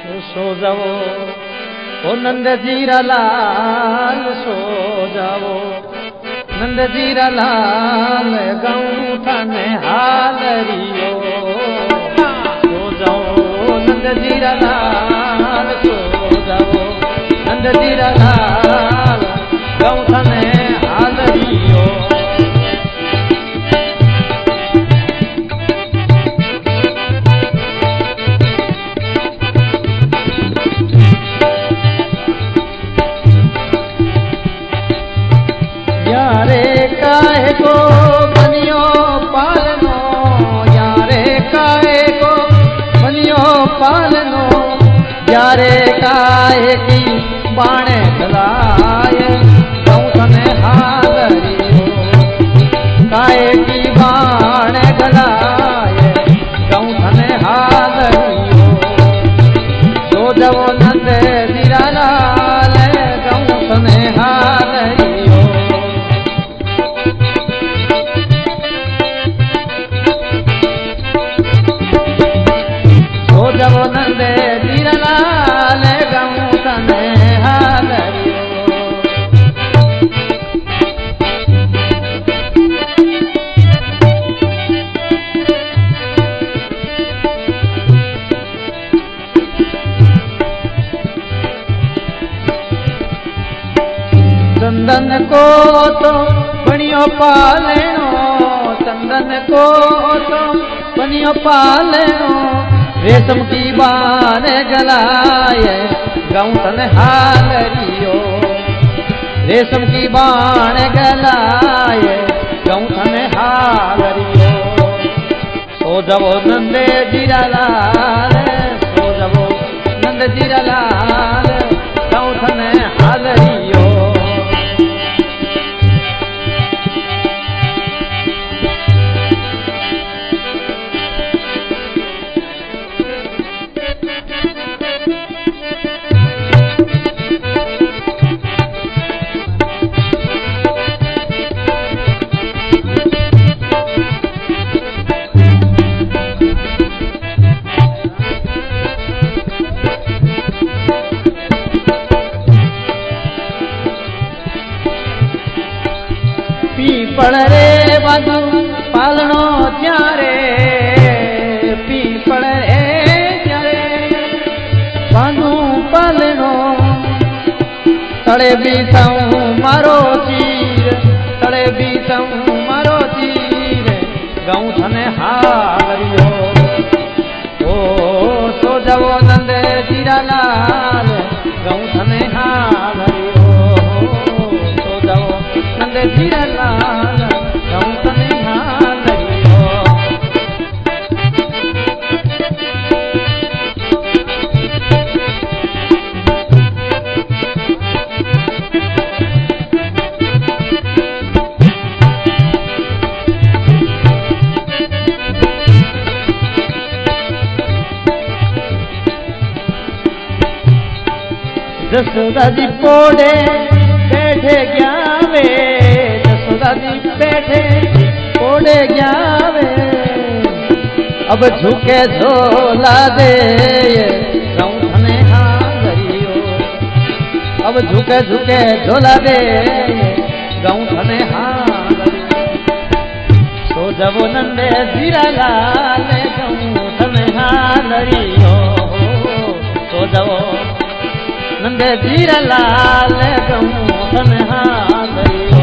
सो जाओ ओ नंद जीरा लाल सो जाओ नंद जीरा लाल गाऊं थाने हाल रियो सो जाओ नंद जीरा लाल सो जाओ नंद जीरा लाल गाऊं थाने हाल रियो यारे काहे को बनियो पालनो यारे काहे को बनियो पालनो यारे काहे की बाणे गलाए गाऊं थाने हाल रियो काहे की बाणे गलाए गाऊं थाने हाल रियो सो जाओ नंद जीरा लाल गाऊं थाने हाल रियो जब नंद जीरा लाल गाऊं थाने हाल रियो चंदन को तो बनियो पालनो चंदन को तो बनियो पालनो रेशम की बान गलाए गाऊं थाने हाल रियो रेशम की बान गलाए गाऊं थाने हाल रियो सो जाओ नंद जीरा लाल सो जाओ नंद जीरा लाल गाऊं थाने हाल रियो पीपल रे बाजू पालनो त्यारे पीपल रे त्यारे बाजू पालनो तड़े बीताऊं मारो चीर तड़े बीताऊं मारो चीर गाऊं थाने हाल रियो ओ सो जाओ नंद जीरा लाल गाऊं थाने हाल रियो सो जाओ नंद जीरा लाल गाऊं थाने हाल रियो जसोदा जी पोड़े बैठे ग्यावे जसोदा जी बैठे पोड़े ग्यावे अब झुके झोला दे गाऊं थाने हाल रियो अब झुके झुके झोला दे गाऊं थाने हाल रियो सो जाओ नंद जीरा लाल गाऊं थाने हाल रियो सो जाओ नंद जीरा लाल गाऊं थाने हाल रियो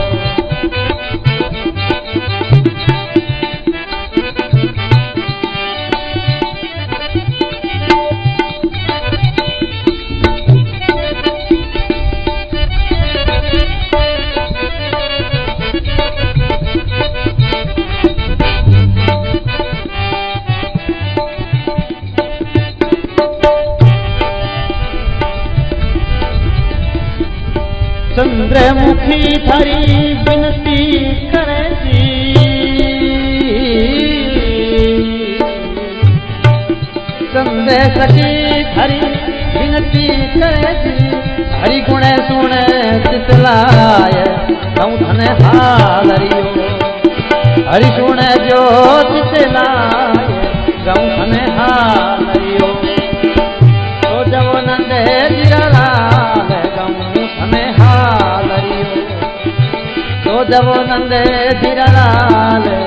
चंद्रमुखी थारी विनती करे जी संदेश की थारी विनती करे जी हरि गुण सुने चितलाय गाऊं थाने हाल रियो हरि सुने जो चितलाय गाऊं थाने हाल रियो जब नंद धीरा लाल